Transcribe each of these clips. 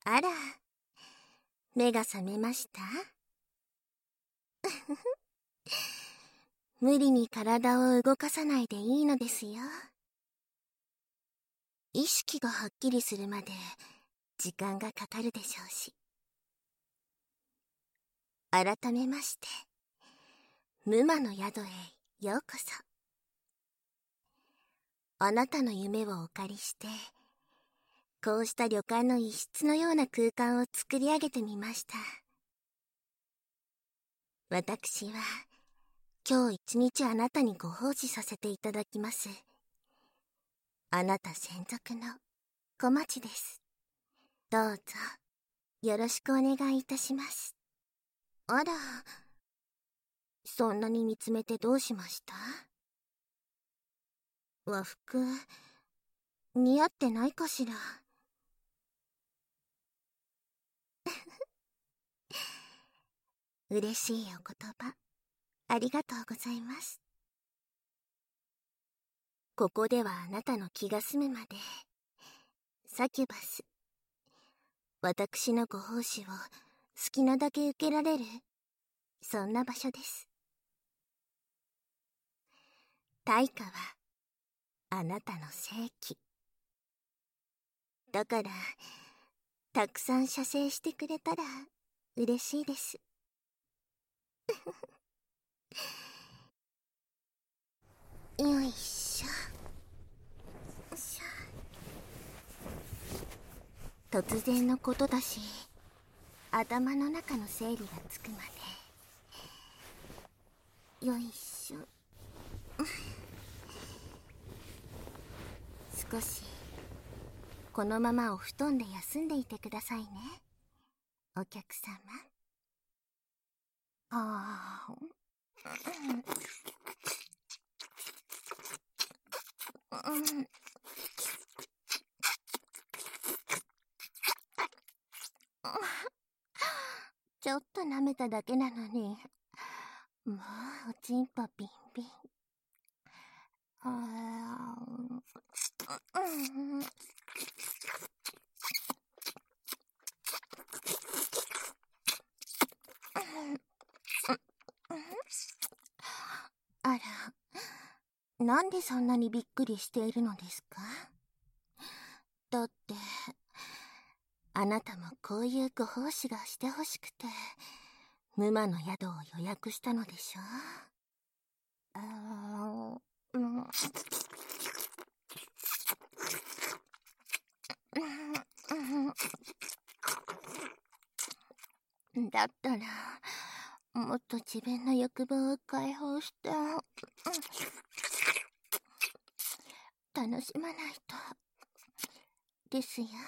あら、目が覚めました？無理に体を動かさないでいいのですよ。意識がはっきりするまで時間がかかるでしょうし。改めまして、無魔の宿へようこそ。あなたの夢をお借りして、こうした旅館の一室のような空間を作り上げてみました。私は今日一日あなたにご奉仕させていただきます。あなた専属の小町です。どうぞよろしくお願いいたします。あら、そんなに見つめてどうしました？和服似合ってないかしら。嬉しいお言葉ありがとうございます。ここではあなたの気が済むまでサキュバス、私のご奉仕を好きなだけ受けられる、そんな場所です。対価はあなたの正規だから、たくさん射精してくれたら嬉しいです。よいしょ。突然のことだし、頭の中の整理がつくまで。よいしょ。少しこのままお布団で休んでいてくださいね、お客様。ああ、ちょっと舐めただけなのに、もうおちんぽビンビン。あら、なんでそんなにびっくりしているのですか？だって、あなたもこういうご奉仕がしてほしくて、無魔の宿を予約したのでしょ？だったら、もっと自分の欲望を解放して、楽しまないとですよ。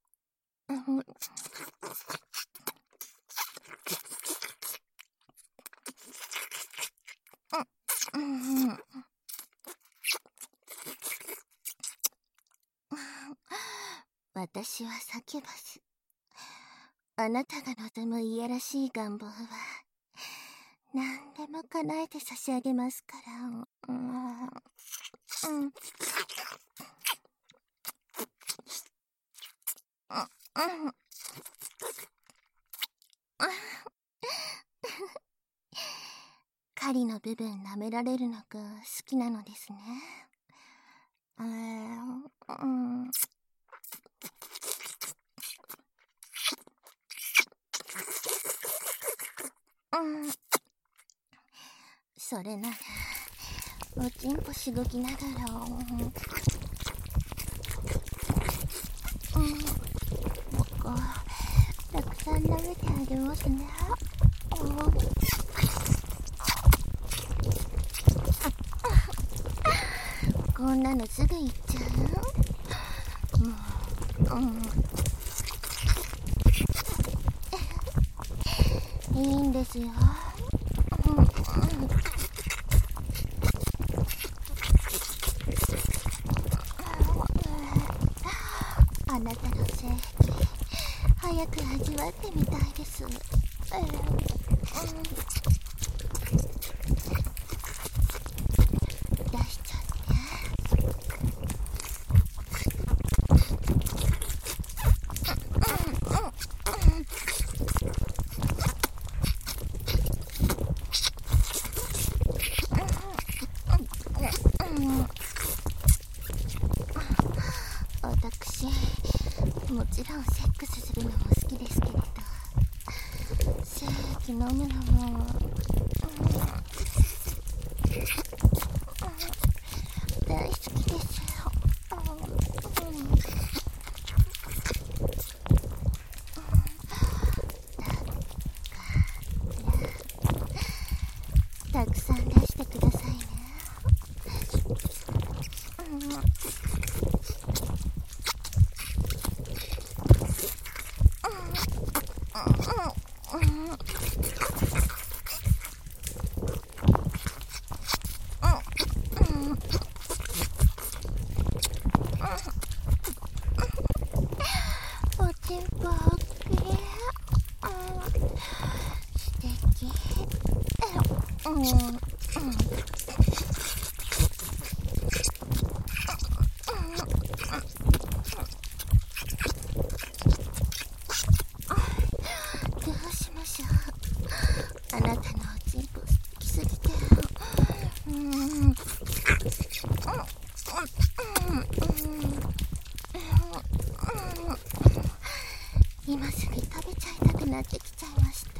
私はサキュバス。あなたが望むいやらしい願望は何でも叶えて差し上げますから。狩りの部分舐められるのが好きなのですね。それならおちんぽしごきながら、僕たくさん舐めてあげますね。こんなのすぐ行っちゃう。いいんですよ。あなたの性癖、早く味わってみたいです。出しちゃって。 セックスするのも好きですけれど、精液飲むのも、大好きですよ。たくさん出してくださいね。おちんぽおっきい。素敵。どうしましょう。あなたのおちんぽ好きすぎて。今すぐ食べちゃいたくなってきちゃいました。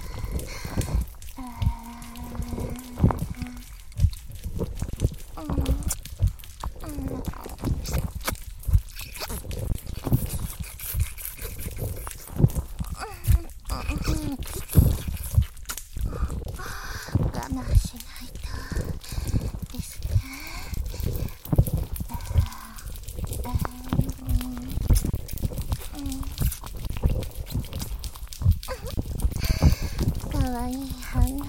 我慢しないとですね。かわいい反応。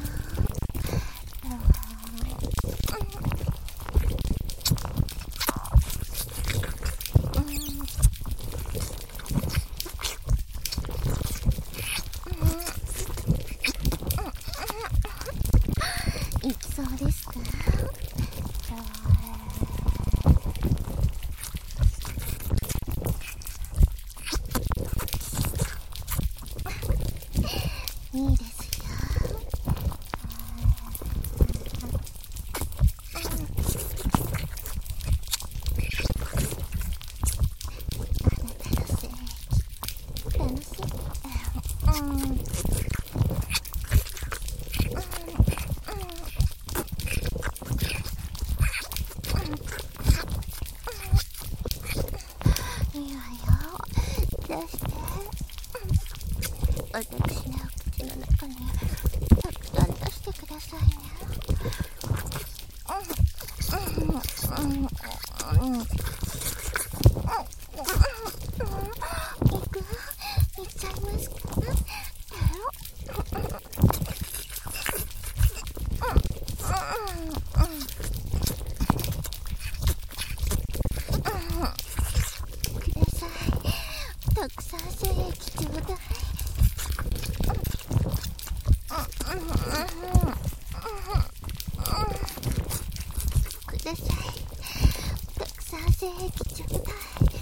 いきそうですか？いいですよ。あなたの精液楽しみ。いいわよ。出して。私のお口の中にたくさん出してくださいね。いっちゃいますか？ください。たくさん精液ちょうだい。ください。たくさん精液ちょうだい。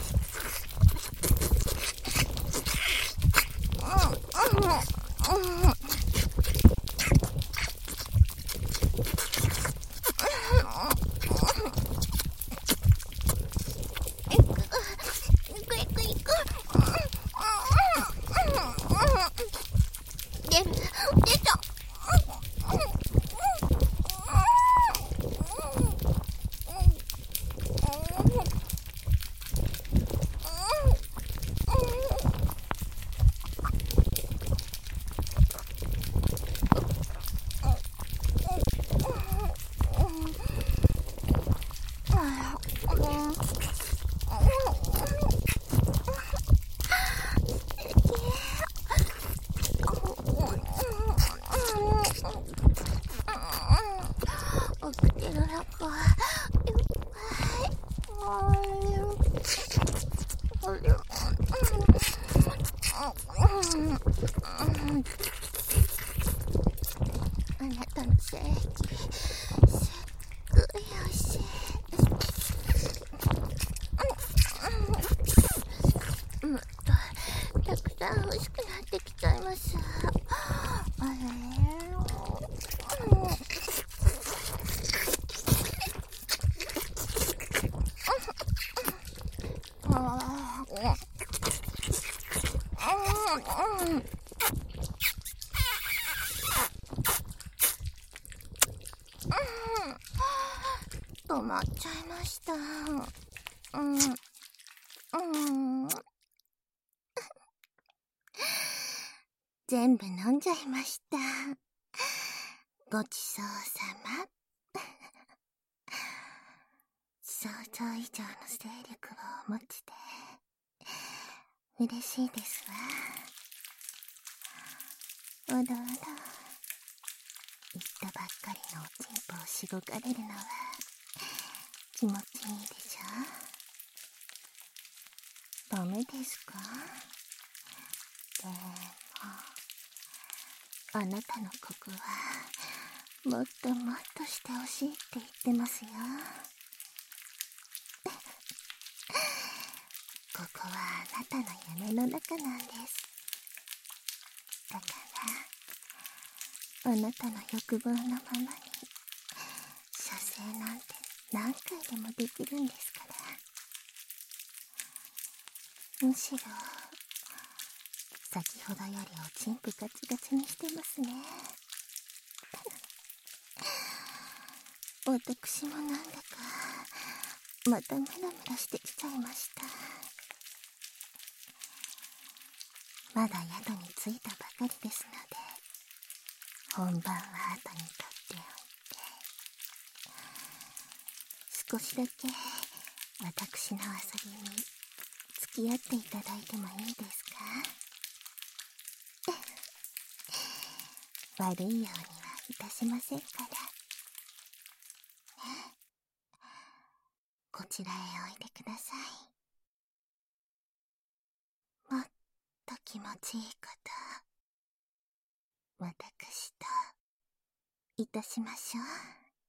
出た。お口の中いっぱい。あなたの精液すっごいおいしい。もっとたくさん欲しくなってきちゃいます。 止まっちゃいました。全部飲んじゃいました。ごちそうさま。想像以上の勢力をお持ちで嬉しいですわ。おどおど。言ったばっかりのおちんぽをしごかれるのは気持ちいいでしょ。ダメですか？でもあなたのここはもっともっとしてほしいって言ってますよ。ここはあなたの夢の中なんです。だからあなたの欲望のままに射精なんて何回でもできるんですから。むしろ先ほどよりおちんぷガチガチにしてますね。私もなんだかまたムラムラしてきちゃいました。まだ宿に着いたばかりですので本番は後にとっておいて、少しだけ私の遊びに付き合っていただいてもいいですか？悪いようにはいたしませんから。ね、こちらへおいでください。もっと気持ちいいこと私といたしましょう。